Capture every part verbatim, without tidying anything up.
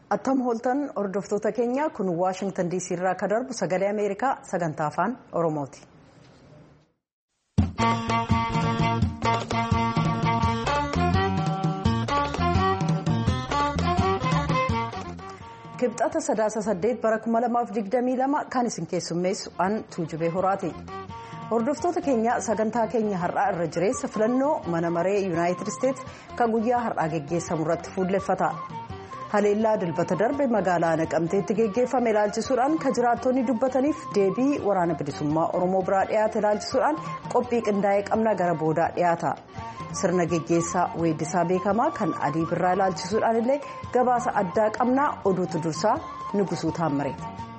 Attam hooltan hordoftoota keenya kun Waashingtan D C irraa kan darbu sagalee Ameerikaa sagantaa afaan Oromooti. Kibxata sadaasa saddeet bara kuma lamaaf digdamii lama kan isin keessummeessu an Tuujubee Horaati. Hordoftoota keenya sagantaa keenya har'aa irra jireessa filannoo mana maree Yuunaayitid Isteetsi kan guyyaa har'aa geggeessamu irratti fuulleffata. Haleellaa dilbata darbe magaalaa Naqamteetti geggeeffame ilaalchisuudhaan kan jiraattonni dubbataniif deebii waraana bilisummaa Oromoo biraa dhiyaate ilaalchisuudhaan qophii qindaa'ee qabna gara boodaa dhiyaata. Sirna geggeessaa weeddisaa beekamaa kan Alii Birraa ilaalchisuudhaan illee gabaasa addaa qabnaa oduutu dursaa Nugusuu Taammire.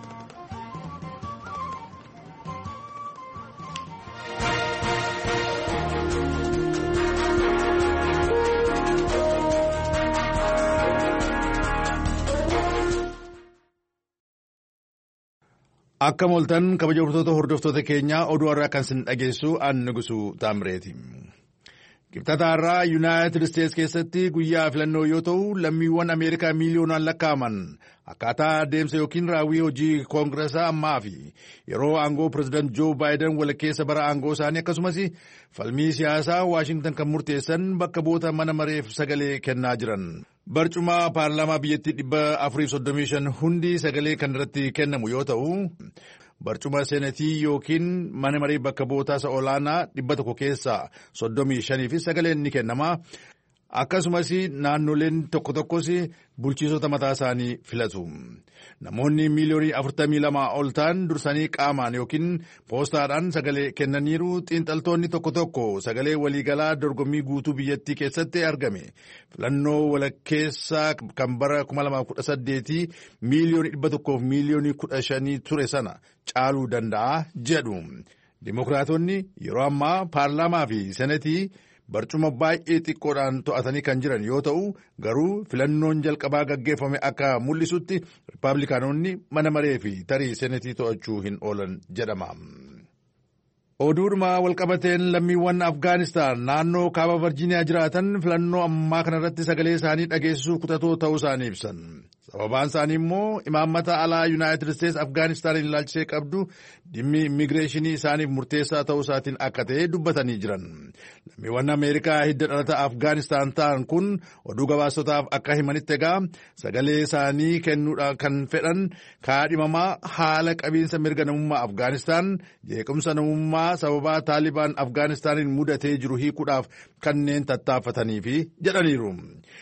Akka mooltan kabajamtoota hordoftoota keenyaa oduu har'aa kan isin dhageessu an Nugusuu Taammireeti. Kibxata har'aa Yuunaayitid Isteetsi keessatti guyyaa filannoo yoo ta'u lammiiwwan Ameerikaa miiliyoonaan lakkaa'aman akkaataa deemsa yookiin raawwii hojii koongireesaa ammaa fi yeroo aangoo pireezidaant Joo Baayiden walakkeessa bara aangoo isaanii akkasumas falmii siyaasaa Waashingtan kan murteessan bakka bu'oota mana mareef sagalee kennaa jiran. Barcuma paarlaamaa biyyattii dhibba afuriif soddomii shan hundi sagalee kan irratti kennamu yoo ta'u barcuma seenatii yookiin mana maree bakka bu'ootaa olaanaa dhibba tokko keessaa soddomii shaniif sagaleen ni kennama. Akkasumas naannoleen tokko tokkos bulchiisota mataa isaanii filatu. Namoonni miiliyoonii afurtamii lama ol ta'an dursanii qaamaan yookiin poostaadhaan sagalee kennaniiru. Xiinxaltoonni tokko tokko sagalee waliigalaa dorgommii guutuu biyyattii keessatti argame filannoo walakkeessaa kan bara kuma lamaaf kudha saddeetii miiliyoonii dhibba tokkoof miiliyoonii kudha shanii ture sana caaluu danda'a jedhu. Dimookiraatonni yeroo ammaa paarlaamaa fi senetii barcuma baay'ee xiqqoodhaan to'atanii kan jiran yoo ta'u garuu filannoon jalqabaa gaggeeffame akka mul'isutti riippaabilikaanonni mana maree fi tarii senetii to'achuu hin oolan jedhama. Oduudhuma walqabateen lammiiwwan Afgaanistaan naannoo kaaba Virjiiniyaa jiraatan filannoo ammaa kanarratti sagalee isaanii dhageessisuu kutatoo ta'uu isaanii ibsan. Sababaan isaanii immoo imaammata alaa Yuunaayitid Isteetsi Afgaanistaaniin ilaalchisee qabdu dhimmi immigireeshinii isaaniif murteessaa ta'uu isaatiin akka ta'e dubbatanii jiran. Lammiiwwan Ameerikaa hidda dhalata Afgaanistaan ta'an kun oduu gabaasotaaf akka himanitti egaa sagalee isaanii kennuudhaan kan fedhan kaadhimamaa haala qabiinsa mirga namummaa Afgaanistaan jeequmsa namummaa sababaa Taalibaan Afgaanistaaniin mudatee jiru hiikuudhaaf kanneen tattaaffataniif jedhaniiru.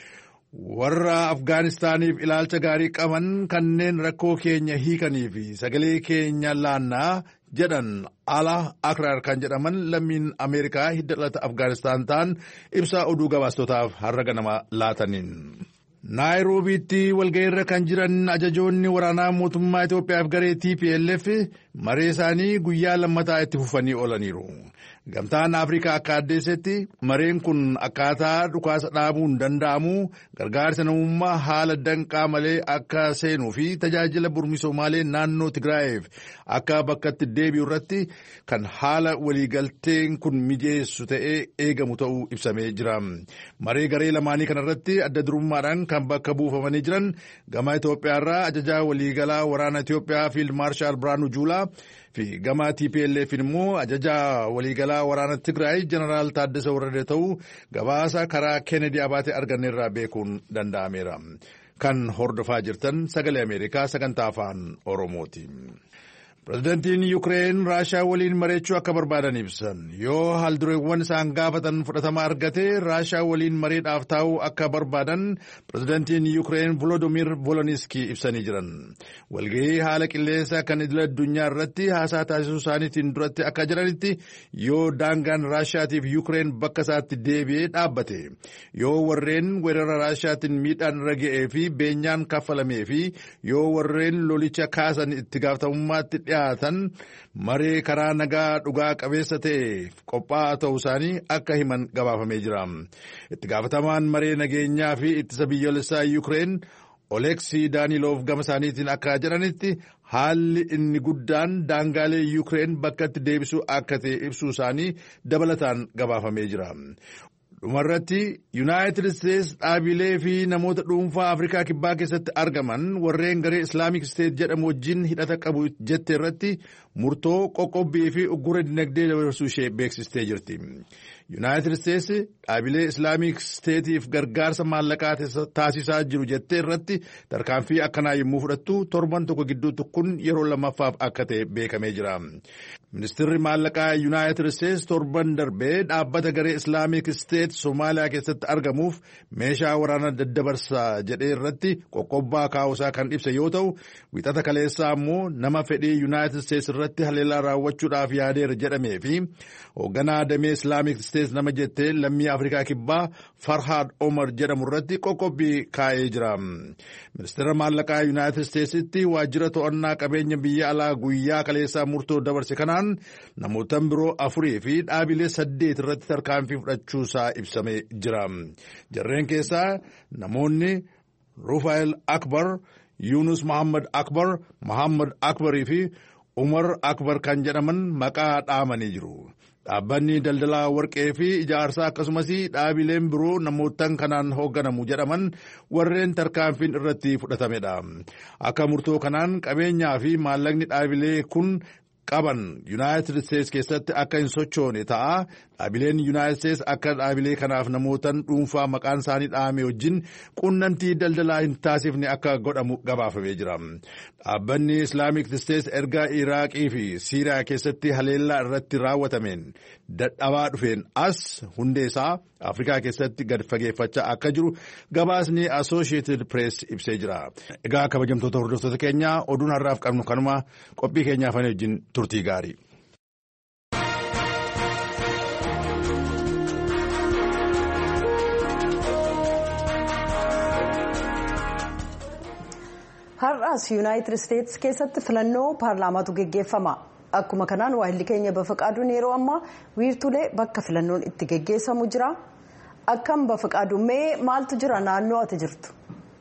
Warra Afgaanistaaniif ilaalcha gaarii qaban kanneen rakkoo keenya hiikanii fi sagalee keenya laannaa jedhan ala akraar kan jedhaman lammiin Ameerikaa hidda dhalata Afgaanistaan ta'an ibsa oduu gabaastotaaf har'a ganama laataniin. Naayiroobiitti walga'iirra kan jiran ajajoonni waraanaa mootummaa Itoophiyaaf garee T P L F maree isaanii guyyaa lammataa itti fufanii oolaniiru. Gamtaan Afrikaa akka addeessetti mareen kun akkaataa dhukaasa dhaabuun danda'amu gargaarsa namummaa haala danqaa malee akka seenuu fi tajaajila burmisoomalee naannoo Tigraayeef akka bakkatti deebi'u irratti kan haala waliigalteen kun mijeessu ta'ee eegamu ta'uu ibsamee jira. Maree garee lamaanii kanarratti adda durummaadhaan kan bakka buufamanii jiran gama Itoophiyaarraa ajajaa waliigalaa waraana Itoophiyaa Fiild Maarshaal Biraanuu Juulaa fi gama T P L F immoo ajajaa waliigalaa waraana Tigraay Jeneraal Taaddasa Warradee ta'uu gabaasa karaa Kennedy Abaatee arganneerraa beekuun danda'ameera. Kan hordofaa jirtan sagalee Ameerikaa sagantaa afaan Oromooti. Pireezidantiin Yuukireen Raashaa waliin mareechuu akka barbaadan ibsan yoo haaldureewwan isaan gaafatan fudhatama argate Raashaa waliin mareedhaaf taa'uu akka barbaadan pireezidantiin Yuukireen Volodimir Zeleniskii ibsanii jiran. Walgahii haala qilleensaa kan idil addunyaa irratti haasaa taasisuu isaaniitiin duratti akka jiranitti yoo daangaan Raashaatiif Yuukireen bakka isaatti deebi'ee dhaabbate yoo warreen weerara Raashaatiin miidhaan irra ga'ee fi beenyaan kaffalamee fi yoo warreen lolicha kaasan itti gaafatamummaatti dhiyaatan maree karaa nagaa dhugaa qabeessa ta'e qophaa'aa ta'uu isaanii akka himan gabaafamee jira. Itti gaafatamaan maree nageenyaa fi ittisa biyyoolessaa Yuukireen Oleksii Daaniloof gama isaaniitiin akka jedhanitti haalli inni guddaan daangaalee Yuukireen bakkatti deebisuu akka ta'e ibsuu isaanii dabalataan gabaafamee jira. dhumarratti yuunaayitid isteetsi dhaabilee fi namoota dhuunfaa afrikaa kibbaa keessatti argaman warreen garee islaamik isteet jedhamu wajjin hidhata qabu jette irratti murtoo qoqqobbii fi uggura dinagdee dabarsuu ishee beeksistee jirti. yuunaayitid isteetsi dhaabilee islaamik isteetiif gargaarsa maallaqaa taasisaa jiru jettee irratti tarkaanfii akkanaa yommuu fudhattu torban tokko gidduutti kun yeroo lammaffaaf akka ta'e beekamee jira. Ministeerri maallaqaa yuunaayitid isteetsi torban darbee dhaabbata garee islaamik isteet Somaaliyaa keessatti argamuuf meeshaa waraanaa daddabarsaa jedhee irratti qoqqobbaa kaa'uusaa kan ibse yoo ta'u wixata kaleessaa immoo nama fedhii yuunaayitid isteetsi irratti haleellaa raawwachuudhaaf yaadeera jedhamee fi hoogganaa damee islaamik isteetsi nama jettee lammii afrikaa kibbaa Farhaad Omar jedhamu irratti qoqqobbii kaa'ee jira. Ministeera maallaqaa yuunaayitid isteetsitti waajjira to'annaa qabeenya biyya alaa guyyaa kaleessaa murtoo dabarse kanaan namootan biroo afurii fi dhaabilee saddeet irratti tarkaanfii fudhachuusaa ibsamee jira. Jarreen keessaa namoonni Rufael Akbar, Yunus Muhammad Akbar, Muhammad Akbarii fi Umar Akbar kan jedhaman maqaa dhaamanii jiru. Dhaabbanni daldalaa warqee fi ijaarsaa akkasumas dhaabileen biroo namootan kanaan hoogganamu jedhaman warreen tarkaanfiin irratti fudhatamedha. Akka murtoo kanaan qabeenyaa fi maallaqni dhaabilee kun qaban yuunaayitid isteetsi keessatti akka hin sochoone ta'a. Dhaabileen yuunaayitid isteetsi akka dhaabilee kanaaf namootan dhuunfaa maqaan isaanii dhaame wajjin quunnamtii daldalaa hin taasifne akka godhamu gabaafamee jira. Dhaabbanni islaamik isteetsi erga Iraaqii fi Siiriyaa keessatti haleellaa irratti raawwatameen dadhabaa dhufeen as hundeessaa Afrikaa keessatti gad fageeffachaa akka jiru gabaasni Associated Press ibsee jira. Egaa kabajamtoota hordoftoota keenyaa oduun har'aaf qabnu kanuma qophii keenyaaf wajjin turtii gaarii. Har'aas yuunaayitid isteetsi keessatti filannoo paarlaamaatu geggeeffama. Akkuma kanaan waahilli keenya Bafaqaaduun yeroo ammaa wiirtulee bakka filannoon itti geggeessamu jira. Akkam Bafaqaaduu mee maaltu jira naannoo ati jirtu?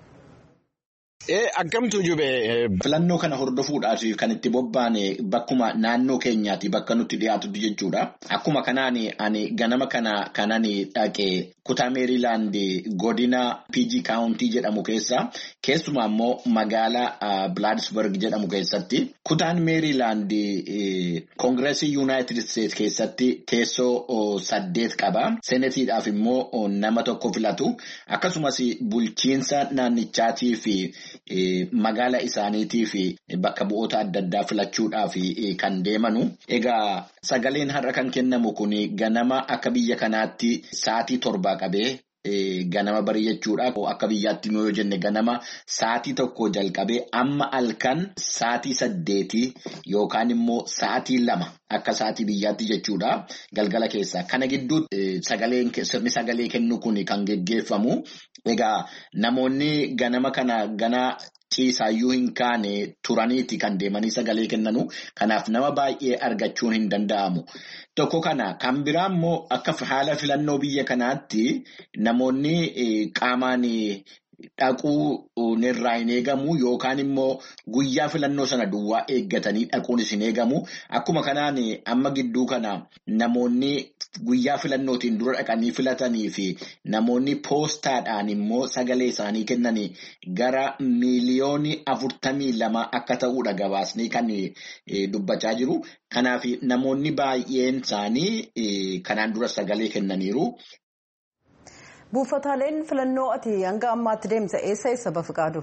Akkamtu jube filannoo kana hordofuudhaaf kan itti bobbaane bakkuma naannoo keenyaati bakka nutti dhiyaatutti jechuudha. Akkuma kanaan ani ganama kana kanan dhaqee kutaa Meeriilaand godina P G kaawuntii jedhamu keessa keessumaa immoo magaalaa Bilaadisberg jedhamu keessatti kutaan Meeriilaand koongireesii yuunaayitid isteetsi keessatti teessoo saddeet qaba. Seenetiidhaaf immoo nama tokko filatu akkasumas bulchiinsa naannichaatii fi magaala isaaniitii fi bakka bu'oota adda addaa filachuudhaaf kan deemanu. Egaa sagaleen har'a kan kennamu kun ganama akka biyya kanaatti sa'aatii torbaa qabee ganama barii jechuudha. Akka biyyaatti yoo jenne ganama sa'aatii tokko jalqabee amma halkan sa'aatii saddeetii yookaan immoo sa'aatii lama akka sa'aatii biyyaatti jechuudha galgala keessa. Kana gidduutti sagaleen sirni sagalee kennu kun kan geggeeffamu. Egaa namoonni ganama kana ganaa ciisaayyuu hin kaane turaniiti kan deemanii sagalee kennanu. Kanaaf nama baay'ee argachuun hin danda'amu. Tokko kana kan biraa immoo akka haala filannoo biyya kanaatti namoonni qaamaan dhaquu irraa hin eegamu yookaan immoo guyyaa filannoo sana duwwaa eeggatanii dhaquun hin eegamu. Akkuma kanaan amma gidduu kana namoonni guyyaa filannootiin dura dhaqanii filatanii fi namoonni poostaadhaan immoo sagalee isaanii kennanii gara miiliyoonii afurtamii lama akka ta'uudha gabaasni kan dubbachaa jiru. Kanaaf namoonni baay'een isaanii kanaan dura sagalee kennaniiru. Buufataaleen filannoo ati hanga ammaatti deemsa eessa eessa Bafaqaadu?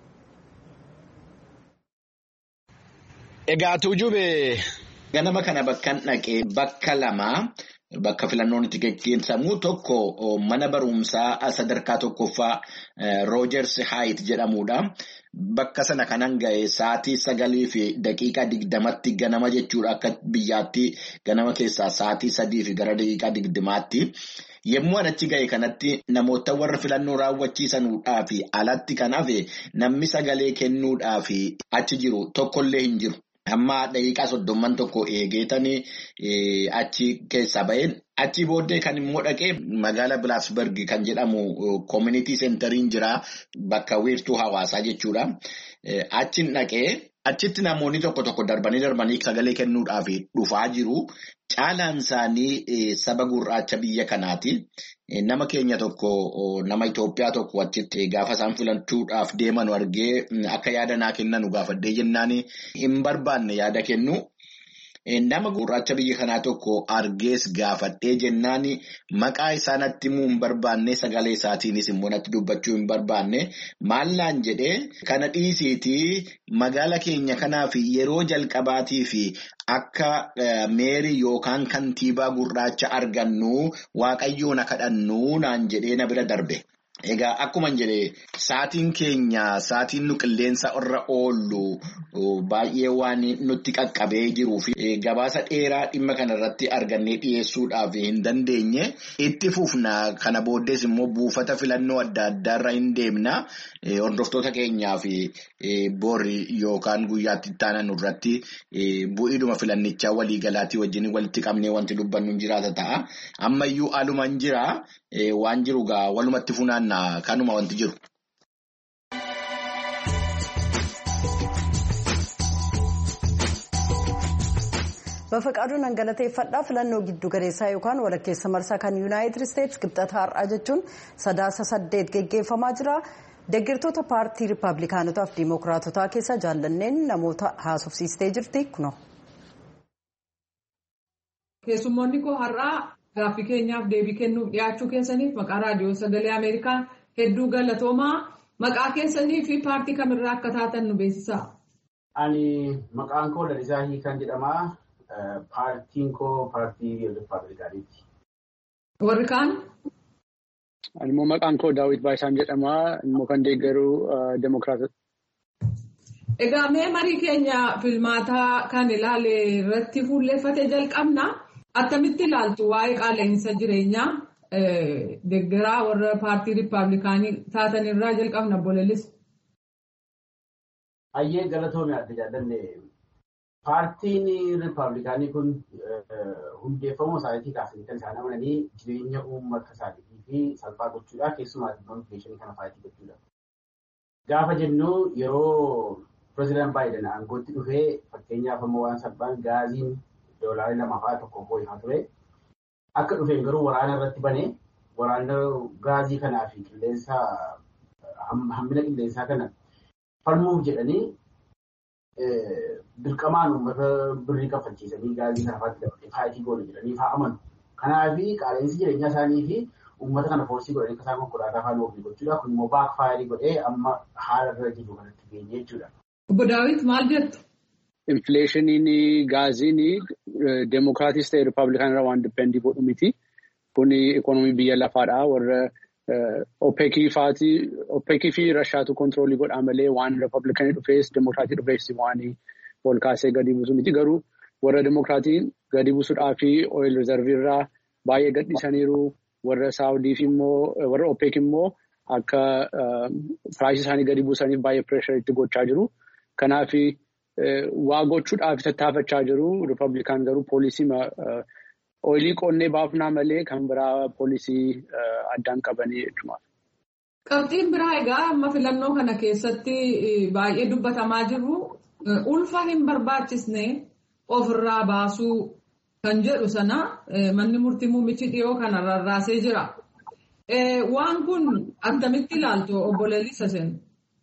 Egaa tuujube ganama kana bakka dhaqee bakka lama bakka filannoon itti geggeessamu tokko mana barumsaa sadarkaa tokkoffaa Roojers Haayit jedhamudha. Bakka sana kanan ga'e sa'aatii sagalii fi daqiiqaa digdamatti ganama jechuudha. Akka biyyaatti ganama keessaa sa'aatii sadii fi gara daqiiqaa digdamaatti. Yemmuu achi ga'e kanatti namoota warra filannoo raawwachiisanuudhaa fi alatti kan hafe namni sagalee kennuudhaa fi achi jiru tokkollee hin jiru. Amma daqiiqaa soddomman tokko eegeetanii achi keessaa ba'een achi booddee kan immoo dhaqee magaalaa Bilaasberg kan jedhamu koomunitii seentariin jira bakka wiirtuu hawaasaa jechuudha. Achiin dhaqee Achitti namoonni tokko tokko darbanii darbanii sagalee kennuudhaaf dhufaa jiru. Caalaan isaanii saba gurraacha biyya kanaati. Nama keenya tokko nama Itoophiyaa tokko achitti gaafa isaan filachuudhaaf deeman argee akka yaada naa kennan gaafadhee jennaan hin barbaanne yaada kennu. Nama gurraacha biyya kanaa tokko argees gaafadhee jennaan maqaa isaa natti himuu hin barbaanne sagalee isaatiinis immoo natti dubbachuu hin barbaanne maal naan jedhee kana dhiisiitii magaala keenya kanaaf yeroo jalqabaatii fi akka meerii yookaan kantiibaa gurraacha argannu waaqayyoon akka kadhannu naan jedhee na bira darbe. Egaa akkuma jedhee saatiin keenya saatiin nu qilleensa irra oollu baay'ee waan nutti qaqqabee jiruu fi gabaasa dheeraa dhimma kanarratti argannee dhiyeessuudhaaf hin dandeenye itti fufna. Kana booddees immoo buufata filannoo adda addaarra hin deemna. Hordoftoota keenyaa fi boori yookaan guyyaatti ittaanan irratti bu'iiduma filannichaa waliigalaatii wajjin walitti qabnee wanti dubbannu hin jiraata ta'a. Ammayyuu haaluma hin jira waan jiru gaa walumatti funaan. Kanuma wanti jiru. Bafaqaaduu nan galateeffadhaa filannoo giddu galeessaa yookaan walakkeessa marsaa kan Yuunaayitid Isteetsi kibxata har'aa jechuun sadaasa saddeet geggeeffamaa jira. Deeggartoota paartii Riippaabilikaanotaa fi Dimookiraatotaa keessa jaallanneen namoota haasofsiistee jirti kunoo. Keessummoonni koo har'aa gaaffii keenyaaf deebii kennuuf dhiyaachuu keessaniif maqaa raadiyoo sagalee Ameerikaa hedduu galatoomaa. Maqaa keessanii fi paartii kamirraa akka taatan nu beeksisaa. Ani maqaan koo Lalisaa Hiikan jedhama. Paartiin koo paartii Riippaabilikaaniiti. Warri kaan? Ani immoo maqaan koo Daawit Baayisaan jedhama. Immoo kan deeggaru Dimookiraatota. Egaa mee marii keenya filmaataa kan ilaale irratti fuulleeffatee jalqabna. Attamitti ilaaltu waa'ee qaala'insa jireenyaa deeggaraa warra paartii Riippaabilikaanii taatan irraa jalqabna bolelis. Ayyee galatoomii adda jaallanne paartiin Riippaabilikaanii kun hundeeffamuu isaaniitii kaasanii kan isaan amananii jireenya uummata isaaniitii fi salphaa gochuudhaaf keessumaa infleeshinii kana faayitii gochuudha. Gaafa jennu yeroo pireezidaant Baayiden aangootti dhufee fakkeenyaaf ammoo waan salphaan gaaziin doolaarri lama fa'aa tokko boo'ifaa ture. Akka dhufeen garuu waraana irratti banee waraana gaazii kanaa fi qilleensa hammina qilleensaa kana falmuuf jedhanii dirqamaan uummata birrii kaffalchiisanii gaazii kana fa'aatti dabalatee faayitii goonu jedhanii fa'aa amanu. Kanaaf qaala'insi jireenyaa isaanii fi uummata kana foorsii godhanii akka isaan konkolaataa fa'aa oofanii gochuudha. Kun immoo baak faayirii godhee amma haala irra jiru kanatti geenye jechuudha. Obbo Daawit maal jettu? Infleeshiniin gaaziin Demookiraatis ta'e Riippaabilikaanirraa waan dipeendii godhu miti. Kun ikonoomii biyya lafaadha. Warra Opeekii fi Rashaatu kontiroolii godhaa malee waan Riippaabilikaanii dhufees Demookiraatii dhufees waan ol kaasee gadi buusu miti. Garuu warra Demookiraatiin gadi buusuudhaa fi ooyil rizarviirraa baay'ee gadhiisaniiru. Warra Saawudii fi immoo warra Opeek immoo akka piraayisii isaanii gadi buusaniif baay'ee pireeshariitti gochaa jiru. Kanaaf waa gochuudhaaf tattaafachaa jiru. Riippaabilikaan garuu poolisii ooyilii qonnee baafnaa malee kan biraa poolisii addaan qabanii jechuudha. Qabxiin biraa egaa amma filannoo kana keessatti baay'ee dubbatamaa jiru. Ulfa hin barbaachisne ofirraa baasuu kan jedhu sana manni murtii muummichi dhiyoo kana rarraasee jira. Waan kun akkamitti ilaaltu obbo Lalisaa Seen?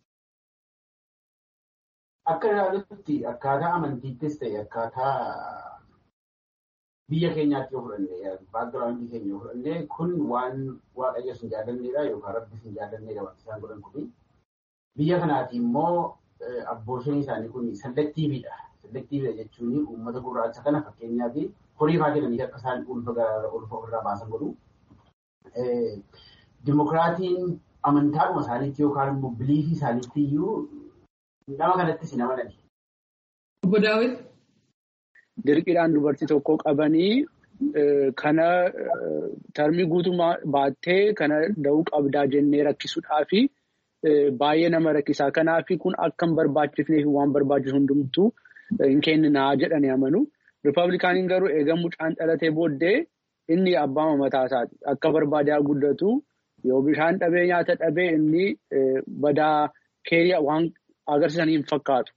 Akka ilaalutti akkaataa amantiittis ta'e akkaataa biyya keenyaatti yoo fudhanne baakgiraawundii keenya yoo fudhanne kun waan waaqayyo hin jaallanneedha yookaan rabbi hin jaallanneedha wanti isaan godhan kuni. Biyya kanaati immoo abboosonni isaanii kun selektiiviidha. Selektiividha jechuun uummata gurraacha kana fakkeenyaaf horii fa'aa kennanii akka isaan ulfa ofirraa baasan godhu. Dimookiraatiin amantaadhuma isaaniitti yookaan immoo biliifii isaaniitti iyyuu nama kanattis hin amanani. Obbo Daawit. Dirqiidhaan dubartii tokko qabanii kana tarmii guutumaa baattee kana da'uu qabdaa jennee rakkisuudhaa fi baay'ee nama rakkisaa. Kanaaf kun akka hin barbaachifnee fi waan barbaachisu hundumtuu hin kenninaa jedhanii amanu. Riippaabilikaaniin garuu eega mucaan dhalatee booddee inni abbaa mataa isaati. Akka barbaadaa guddatu yoo bishaan dhabee nyaata dhabee inni badaa keeriyaa waan agarsiisanii hin fakkaatu.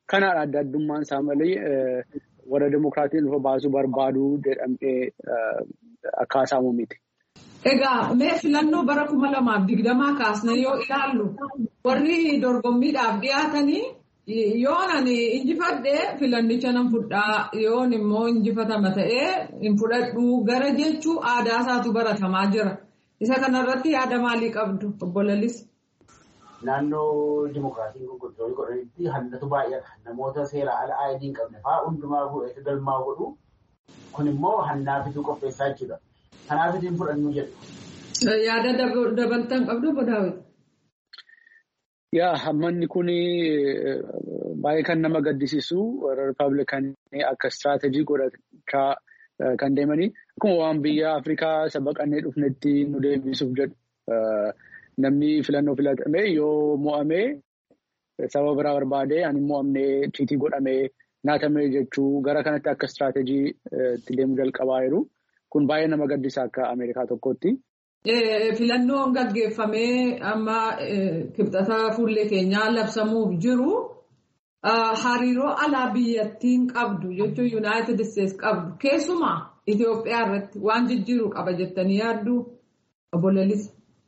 Kanaadha adda addummaan isaa malee warra Dimokiraatiin dhufa baasuu barbaadu jedhamee akkaasamu miti. Egaa mee filannoo bara kuma lamaaf digdamaa kaasnee yoo ilaallu warri dorgommiidhaaf dhiyaatanii yoon ani injifadhee filannicha nan fudhaa yoon immoo injifatama ta'ee hin fudhadhu gara jechuu aadaa isaatu baratamaa jira. Isa kanarratti yaada maalii qabdu obbo Lalis? Naannoo Dimokiraatiin gurguddoo godhanitti hallatu baay'ata. Namoota seera ala aayidii hin qabne fa'aa hundumaa bu'eetu galmaa godhu. Kun immoo hannaafituu qopheessaa jechuudha. Kanaaf ittiin fudhannu jedhu. Yaada dabalatan qabdu obbo Daawit? Yaa hammanni kun baay'ee kan nama gaddisiisu warra Rippaabilikaanii akka istiraatejii godhachaa kan deemanii akkuma waan biyya Afrikaa sabaqannee dhufnetti nu deebisuuf jedhu. Namni filannoo filatame yoo mo'amee sababa biraa barbaadee ani mo'amnee tiitii godhamee naatamee jechuu gara kanatti akka istiraatejii itti deemuu jalqabaa jiru. Kun baay'ee nama gaddisa akka Ameerikaa tokkotti. Filannoon gaggeeffamee amma kibxata fuullee keenyaa labsamuuf jiru hariiroo alaa biyyattiin qabdu jechuun Yuunaayitid Isteetsi qabdu keessumaa Itoophiyaa irratti waan jijjiiruu qaba jettanii yaaddu obbo Lalis?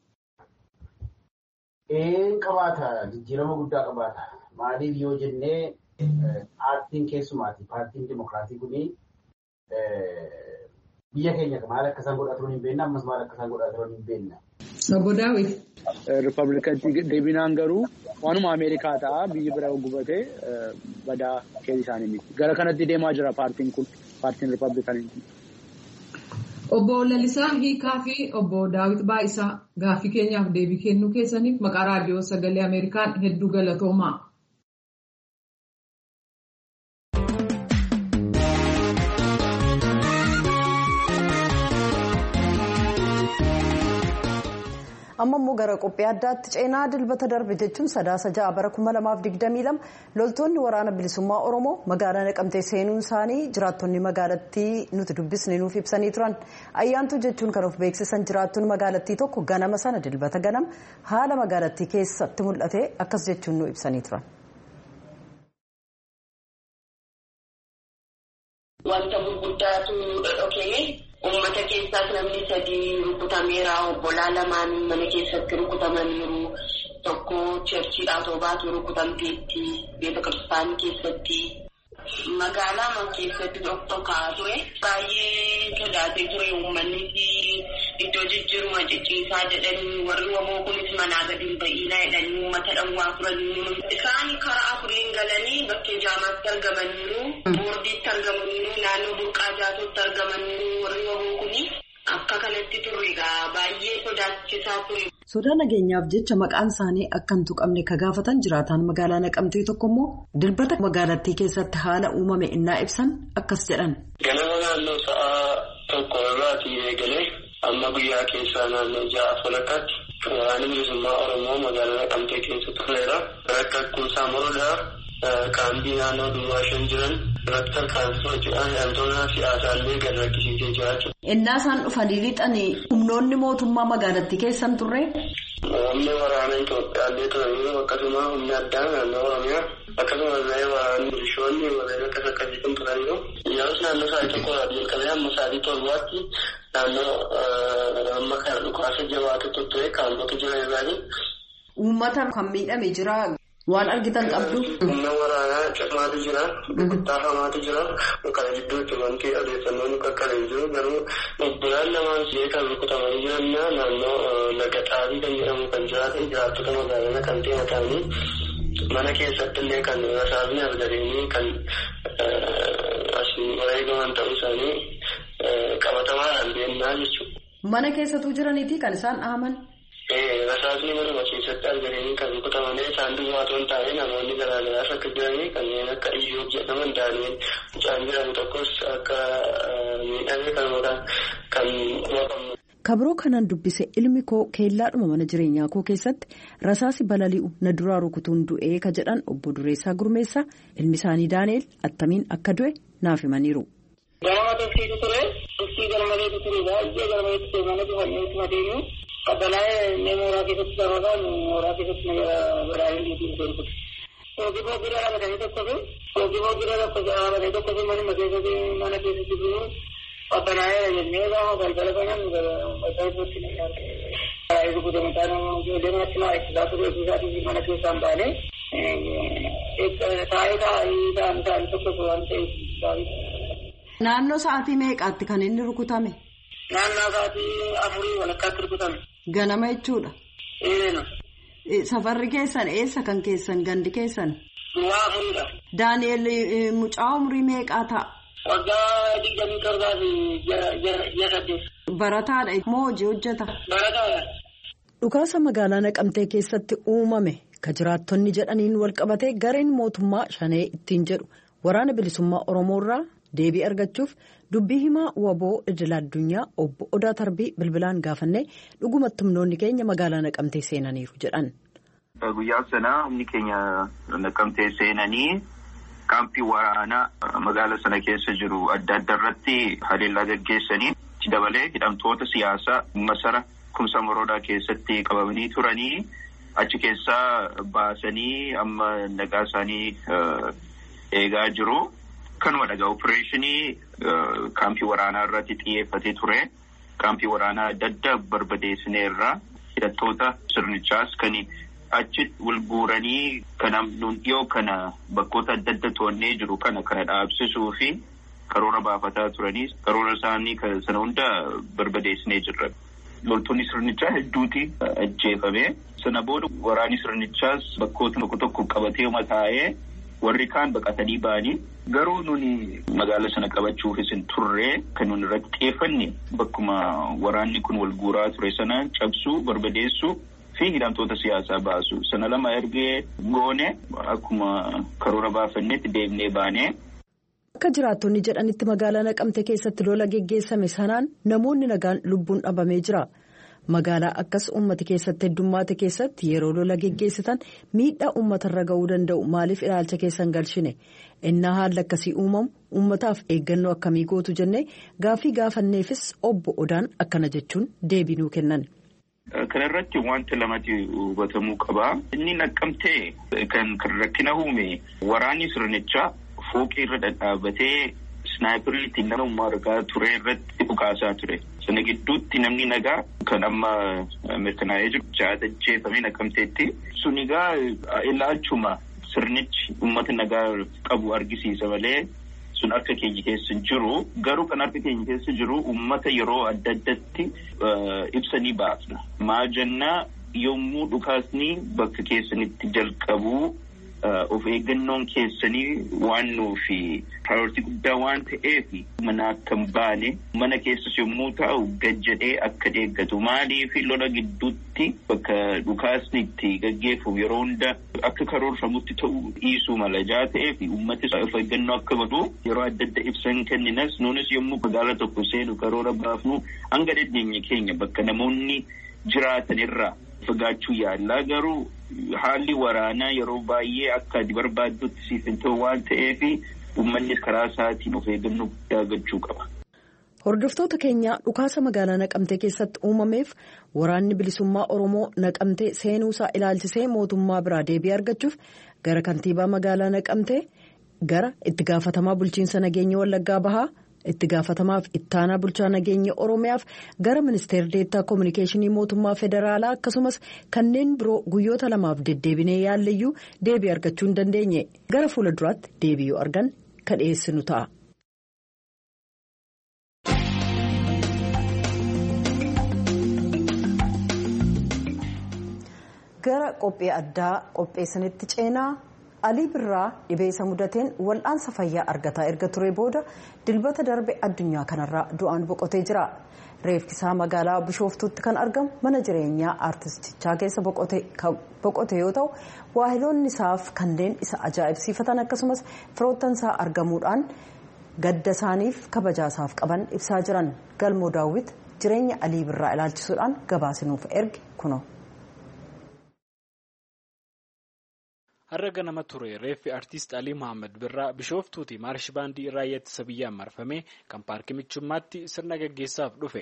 Een qabaata jijjiirama guddaa qabaata. Maaliif yoo jennee paartiin keessumaati paartiin Dimokiraatii kuni biyya keenya maal akka isaan godhaa turan hin beekne ammas maal akka isaan godhaa turan hin beekne. Obbo Daawit. Rippaabilikaanii deebinaan garuu waanuma Ameerikaa ta'a biyyi bira gubatee badaa keessa isaanii miti. Gara kanatti deemaa jira paartiin kun paartiin Rippaabilikaanii kun. Obbo Lalisaa Hiikaa fi obbo Daawit Baayisaa gaaffii keenyaaf deebii kennuu keessaniif maqaa raadiyoo sagalee Ameerikaan hedduu galatoomaa. amma immoo gara qophii addaatti ceenaa dilbata darbe jechuun sadaasa ja'a bara kuma lamaaf digdamii lama loltoonni waraana bilisummaa Oromoo magaalaa Naqamtee seenuun isaanii jiraattonni magaalattii nuti dubbisne nuuf ibsanii turan. Ayyaantuu jechuun kan of beeksisan jiraattonni magaalattii tokko ganama sana dilbata ganama haala magaalattii keessatti mul'ate akkas jechuun nu ibsanii turan. Wanta gurguddaatu dhokee uummata keessaas namni sadii rukutameera obbolaa lamaan mana keessatti rukutamaniiru tokko cherchiidhaa toobaatu rukutamteetti beeta kiristaanii keessatti magaalaa keessatti tokko ture baay'ee sodaatee ture uummanni iddoo jijjiiruma ciciisaa jedhanii warri wamoo kunis manaa gadi hin ba'iinaa jedhanii uummata dhawwaa turanii isaan karaa afuriin galanii bakkee jaamaatti argamaniiru boordiitti argamaniiru naannoo burqaa jaatutti argamaniiru warri wamoo kuni akka kanatti turreegaa baay'ee sodaachisaa ture. Sodaa nageenyaaf jecha maqaan isaanii akka hin tuqamne ka gaafatan jiraataan magaalaa Naqamtee tokko immoo dilbata magaalattii keessatti haala uumame innaa ibsan akkas jedhan. Ganama naannoo sa'a tokko irraatii eegalee amma guyyaa keessaa naannoo ja'a walakkaatti waraanni bilisummaa Oromoo magaalaa Naqamtee keessa tureera. Rakkattuu Saamuroodhaa kaambii naannoo duwwaa shan jiran irratti tarkaanfii jedhan wantoota siyaasaallee gad rakkisiisee jira jechuudha. Innaa isaan dhufanii lixanii humnoonni mootummaa magaalattii keessan turre? Humni waraana Itoophiyaallee turanii akkasuma humni addaa naannoo Oromiyaa akkasumas illee waraanni milishoonni warreen akkas akkasiitiin turaniiru. Yaa'us naannoo sa'aatii tokko jalqabee amma sa'aatii torbaatti naannoo amma kana dhukaasa jabaatu ture kaamota jiran irraanii. Uummata kan miidhame jira. Waan argitan qabdu. Humna waraanaa cimmaatu jira. Gurgurtaa hamaatu jira. Kana gidduutti wanti odeeffannoon qaqqabee jiru garuu obbolaan lamaan si'ee kan rukutamanii jiran naannoo laga xaabii kan jedhamu kan jiraatan jiraattota magaalaa Naqamtee mataanii mana keessatti illee kan rasaasni argatanii kan asii wareegaman ta'uu isaanii qabatamaadhaan deemnaa jechuudha. Mana keessatu jiraniiti kan isaan dhahaman. Rasaasni manuma keessatti argatanii kan rukutamanii isaan duwwaatoo hin taane namoonni garaagaraas akka jiranii kanneen akka iyyuu jedhaman daani'el mucaan jedhamu tokkos akka miidhame kan kan hubamu. Kabiroo kanaan dubbise ilmi koo keellaadhuma mana jireenyaa koo keessatti rasaasi balali'u na duraa rukutuun du'ee ka jedhan obbo Dureessaa Gurmeessaa ilmi isaanii Daani'el attamiin akka du'e naaf himaniiru. Ganama tokkeetu ture, dhuftii galmaleetu ture baay'ee galmaleetu ture mana dhufanneetu madeemu. Kabbalaa inni mooraa keessatti gabaabaa mooraa keessatti biraayii liitiin dorgote. hojii hojii dhaabbatanii tokko fi hojii hojii dhaabbatanii tokko fi mana keessatti mana keessatti jiru abbanaa'ee jennee gaafa galgala banan bakka iddootti ni yaadde. Isu guddamutaan ijoollee manatti maa eegsisaa ture eegsisaa mana keessaan baanee taa'ee taa'ee ta'an ta'an tokko waan ta'eef baay'ee. Naannoo sa'aatii meeqaatti kan inni rukutame? Naannoo sa'aatii afurii walakkaatti rukutame. Ganama jechuudha. Eena. Safarri keessan eessa kan keessan gandi keessan? Waa afuriidha. Daani'el mucaa umurii meeqaa ta'a? Waggaa digdamii torbaa fi ji'a saddeet. Barataadha moo hojii hojjeta? Barataadha. Dhukaasa magaalaa Naqamtee keessatti uumame ka jiraattonni jedhaniin wal qabatee gareen mootummaa shanee ittiin jedhu waraana bilisummaa Oromoo irraa deebii argachuuf dubbii himaa waboo idil addunyaa obbo Odaa Tarbii bilbilaan gaafannee dhugumatti humnoonni keenya magaalaa Naqamtee seenaniiru jedhan. Guyyaa sanaa humni keenya Naqamtee seenanii kaampii waraanaa magaalaa sana keessa jiru adda adda irratti haleellaa gaggeessanii dabalee hidhamtoota siyaasaa masara kumsa moroodaa keessatti qabamanii turanii achi keessaa baasanii amma nagaa isaanii eegaa jiru. Kanuma dhagaa opereeshinii kaampii waraanaa irratti xiyyeeffatee ture. Kaampii waraanaa adda adda barbadeessineerra hidhattoota sirnichaas kan achi wal guuranii kana nuun dhiyoo kana bakkoota adda adda to'annee jiru kana kana dhaabsisuu fi karoora baafataa turanii karoora isaanii sana hunda barbadeessinee jirra. Loltoonni sirnichaa hedduuti ajjeefame. Sana booda waraanni sirnichaas bakkoota tokko tokko qabatee mataa'ee warri kaan baqatanii ba'anii garuu nuni magaalaa sana qabachuufis hin turre kan nuni irratti xiyyeeffanne bakkuma waraanni kun wal guuraa ture sana cabsuu barbadeessuu fi hidhamtoota siyaasaa baasu sana lama ergee goone akkuma karoora baafannetti deemnee baane. Akka jiraattonni jedhanitti magaalaa Naqamtee keessatti lola geggeessame sanaan namoonni nagaan lubbuun dhabamee jira. Magaalaa akkas uummata keessatti heddummaate keessatti yeroo lola geggeessitan miidhaa uummatarra ga'uu danda'u maaliif ilaalcha keessan galchine innaa haalli akkasii uumamu uummataaf eeggannoo akkamii gootu jennee gaafii gaafanneefis obbo Odaan akkana jechuun deebii nuu kennan. Kana irratti wanti lamatti hubatamuu qaba. Inni Naqamtee kan rakkina uume waraanni sirnichaa fooqii irra dhadhaabatee snaayiperiitti nama ummaa argaa ture irratti dhukaasaa ture. Sana gidduutti namni nagaa kan amma mirkanaa'ee jiru jaata jeefamee Naqamteetti. Sun egaa ilaalchuma sirnichi uummata nagaa qabu argisiisa malee sun harka keenya keessa jiru. Garuu kan harka keenya keessa jiru uummata yeroo adda addatti ibsanii baasna. Maa jennaa yommuu dhukaasni bakka keessanitti jalqabu of eeggannoon keessanii waan nuufi priority guddaa waan ta'eef mana akka hin baane mana keessas yommuu ta'u gajjadhee akka eeggatu maaliif lola gidduutti bakka dhukaasni itti gaggeeffamu yeroo hunda akka karoorfamutti ta'uu dhiisuu mala jaa ta'eef uummati of eeggannoo akka godhu yeroo adda adda ibsan kenninas nuunis yommuu magaalaa tokko seenu karoora baafnu hanga dandeenye keenya bakka namoonni jiraatan irraa fagaachuu yaallaa garuu haalli waraanaa yeroo baay'ee akka ati barbaaddutti siif hin ta'u waan ta'eef uummannis karaa isaatiin of eeggannoo guddaa gochuu qaba. Hordoftoota keenya dhukaasa magaalaa Naqamtee keessatti uumameef waraanni bilisummaa Oromoo Naqamtee seenuusaa ilaalchisee mootummaa biraa deebii argachuuf gara kantiibaa magaalaa Naqamtee gara itti gaafatamaa bulchiinsa nageenya Wallaggaa Bahaa itti gaafatamaaf ittaanaa bulchaa nageenya Oromiyaaf gara ministeera deettaa koominikeeshinii mootummaa federaalaa akkasumas kanneen biroo guyyoota lamaaf deddeebinee yaalleyyuu deebii argachuu hin dandeenye gara fuula duraatti deebii yoo argan kan dhiyeessinu ta'a. Gara qophii addaa qopheessanitti ceenaa. Alii Birraa dhibee isa mudateen wal'aansa fayyaa argataa erga ture booda dilbata darbe addunyaa kanarraa du'aan boqotee jira. Reeffisaa magaalaa Bishooftuutti kan argamu mana jireenyaa aartistichaa keessa boqote yoo ta'u waahiloonni isaaf kanneen isa ajaa'ibsiifatan akkasumas firoottan isaa argamuudhaan gadda isaaniif kabajaa isaaf qaban ibsaa jiran. Galmoo Daawwit jireenya Alii Birraa ilaalchisuudhaan gabaasinuuf erge kuno. Har'a ganama ture reeffi artiist Alii Mohaammed Birraa Bishooftuuti maarshi baandii raayyaa ittisa biyyaan marfame kan paarkii Michummaatti sirna gaggeessaaf dhufe.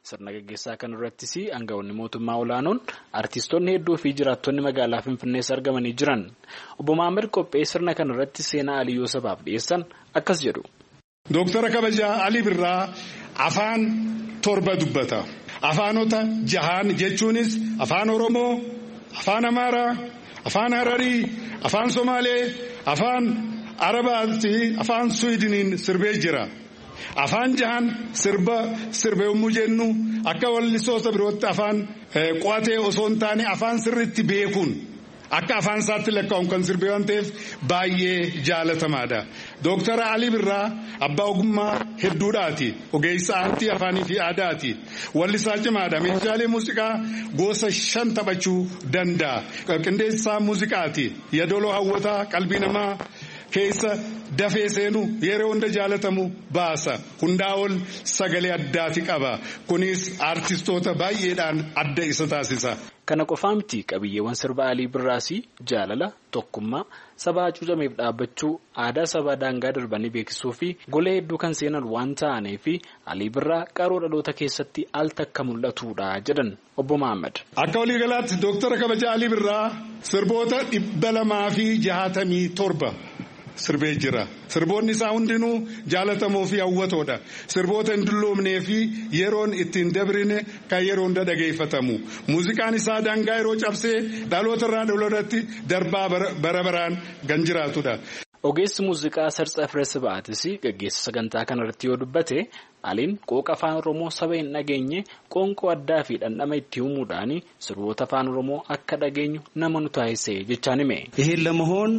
Sirna gaggeessaa kan irrattis aangawoonni mootummaa olaanoon artistoonni hedduu fi jiraattonni magaalaa Finfinnees argamanii jiran. Obbo Maammed Qophee sirna kan irratti seenaa Alii Yoosafaaf dhiyeessan akkas jedhu. Dooktara kabajaa Alii Birraa afaan torba dubbata. Afaanota jahaan jechuunis afaan Oromoo, afaan Amaaraa, afaan Hararii, afaan Somaalee, afaan Arabaa fi afaan Suwiidiniin sirbee jira. Afaan jahan sirba sirbe yommuu jennu akka wallisoota birootti afaan qo'atee osoo hin taane afaan sirriitti beekuun akka afaan isaatti lakkaa'uun kan sirbee waan ta'eef baay'ee jaalatamaadha. Dooktara Alii Birraa abbaa ogummaa hedduudhaati. Ogeessa aartii afaanii fi aadaati. Wallisaa cimaadha. Meeshaalee muuziqaa gosa shan taphachuu danda'a. Qindeessaa muuziqaati. Yadaloo hawwataa qalbii namaa keessa dafee seenu yeroo hunda jaalatamu baasa. Hundaa ol sagalee addaati qaba. Kunis aartistoota baay'eedhaan adda isa taasisa. Kana qofaa miti qabiyyeewwan sirba Alii Birraas jaalala, tokkummaa, saba hacuucameef dhaabbachuu, aadaa sabaa daangaa darbanii beeksisuu fi gola hedduu kan seenan waan ta'aniif Alii Birraa qaroo dhaloota keessatti al takka mul'atudha jedhan Obbo Maammed. Akka waliigalaatti Dooktara kabajaa Alii Birraa sirboota dhibba lamaa fi jaatamii torba sirbee jira. Sirboonni isaa hundinuu jaalatamoo fi hawwatoodha. Sirboota hin dulloomnee fi yeroon ittiin dabrine kan yeroo hunda dhageeffatamu. Muuziqaan isaa daangaa yeroo cabsee dhaloota irraa dhalootatti darbaa bara baraan kan jiraatudha. Ogeessi muuziqaa Sarsa Firees Ba'aatis gaggeessa sagantaa kanarratti yoo dubbate Aliin qooqa afaan Oromoo saba hin dhageenye qoonqoo addaa fi dhandhama itti uumuudhaan sirboota afaan Oromoo akka dhageenyu nama nu taasise jechaan hime. ይሄን ለመሆን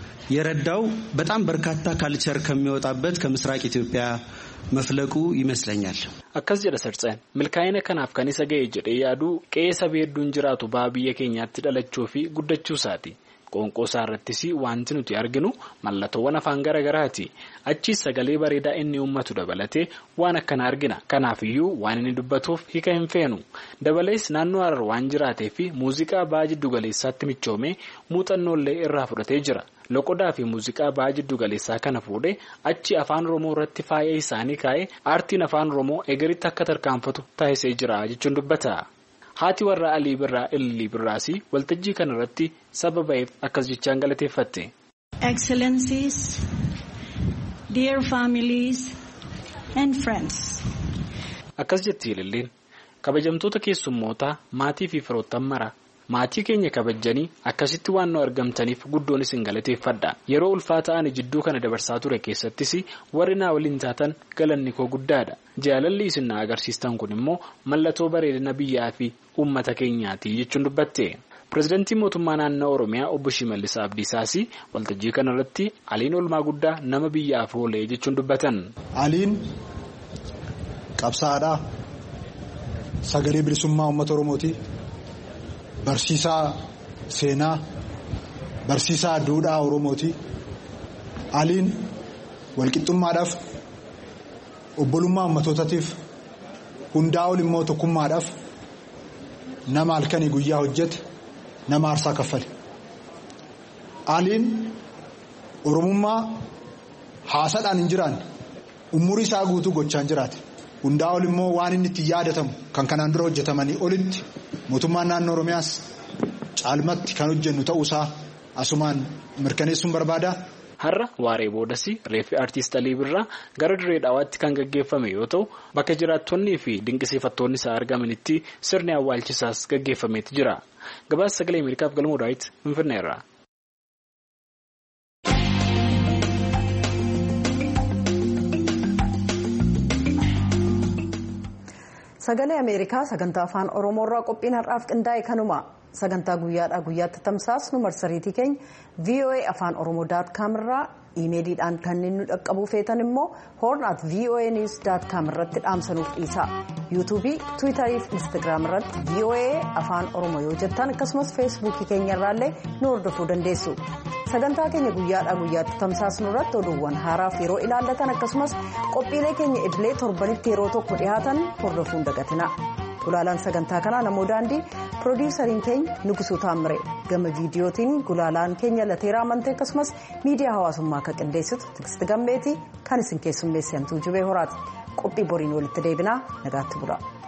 የረዳው በጣም በርካታ ካልቸር ከሚወጣበት ከምስራቅ ኢትዮጵያ መፍለቁ ይመስለኛል። akkas jedha Sarsaan milkaa'ina kanaaf kan isa ga'e jedhee yaadu qe'ee saba hedduun jiraatu biyya keenyaatti dhalachuu fi guddachuu isaati. Qoonqoo isaa irrattis wanti nuti arginu mallattoowwan afaan garagaraati. Achis sagalee bareedaa inni uummatu dabalatee waan akkana argina. Kanaafiyyuu waan inni dubbatuuf hiika hin feenu. Dabalees naannoo Harar waan jiraatee fi muuziqaa ba'aa jiddu galeessaatti michoomee muuxannoollee irraa fudhatee jira. Loqodaa fi muuziqaa ba'aa jiddu galeessaa kana fuudhee achi afaan Oromoo irratti faaya isaanii kaa'ee aartiin afaan Oromoo egeritti akka tarkaanfatu taasisee jira jechuun dubbata. Haati warra Alii Birraa Ililii Birraas waltajjii kanarratti sababaaf akkas jechaan galateeffatte. Excellencies, dear families and friends. Akkas jetti Ililiin kabajamtoota keessummootaa maatii fi firoottan mara maatii keenya kabajanii akkasitti waan nu argamtaniif guddoon isin galateeffadha. Yeroo ulfaataa ani jidduu kana dabarsaa ture keessattis warri naa waliin taatan galanni koo guddaadha. Jaalalli isin na agarsiistan kun immoo mallattoo bareedina biyyaa fi uummata keenyaati jechuun dubbatte. Pireezidantii mootummaa naannoo Oromiyaa obbo Shimallis Abdiisaas waltajjii kanarratti Aliin oolmaa guddaa nama biyyaaf oolee jechuun dubbatan. Aliin qabsaa'aadha. Sagalee bilisummaa uummata Oromooti. Barsiisaa seenaa, barsiisaa duudhaa Oromooti. Aliin walqixxummaadhaaf, obbolummaa uummatootaatiif, hundaa ol immoo tokkummaadhaaf nama halkanii guyyaa hojjete, nama aarsaa kaffale. Aliin Oromummaa haasaadhaan hin jiraanne, umurii isaa guutuu gochaan jiraate. Hundaa ol immoo waan inni itti yaadatamu kan kanaan dura hojjetamanii olitti mootummaan naannoo Oromiyaas caalmatti kan hojjennu ta'uusaa asumaan mirkaneessuun barbaada. Har'a waaree boodas reeffi aartist Alii Birraa gara dirree dhaawaatti kan gaggeeffame yoo ta'u bakka jiraattonnii fi dinqisiifattoonni isaa argamanitti sirni awwaalchisaas gaggeeffameeti jira. Gabaasa sagalee Ameerikaaf galmoo daawit Finfinneerraa. Sagalee Ameerikaa sagantaa afaan Oromoorraa qophiin har'aaf qindaa'e kanuma. Sagantaa guyyaadhaa guyyaatti tamsaasnu marsariitii keenya V O A afaan oromoo dot com irraa iimeeliidhaan kanneen nu dhaqqabuu feetan immoo horn at v o a news dot com irratti dhaamsanuuf dhiisa. yuutuubii, tiwiitarii fi instaagiraam irratti V O A afaan oromoo yoo jettan akkasumas feesbuukii keenya irraallee nu hordofuu dandeessu. Sagantaa keenya guyyaadhaa guyyaatti tamsaasnu irratti oduuwwan haaraaf yeroo ilaallatan akkasumas qophiilee keenya idilee torbanitti yeroo tokko dhiyaatan hordofuun hin dagatina. Gulaalaan sagantaa kanaa namoo daandii piroodiisariin keenya Nugusuu Taammire gama viidiyootiin gulaalaan keenya Lateeraa Amantee akkasumas miidiyaa hawaasummaa akka qindeessitu Tiksiti Gammeetii kan isin keessummeessantuu Jibee Horaati. Qophii boriin walitti deebinaa nagaatti bula.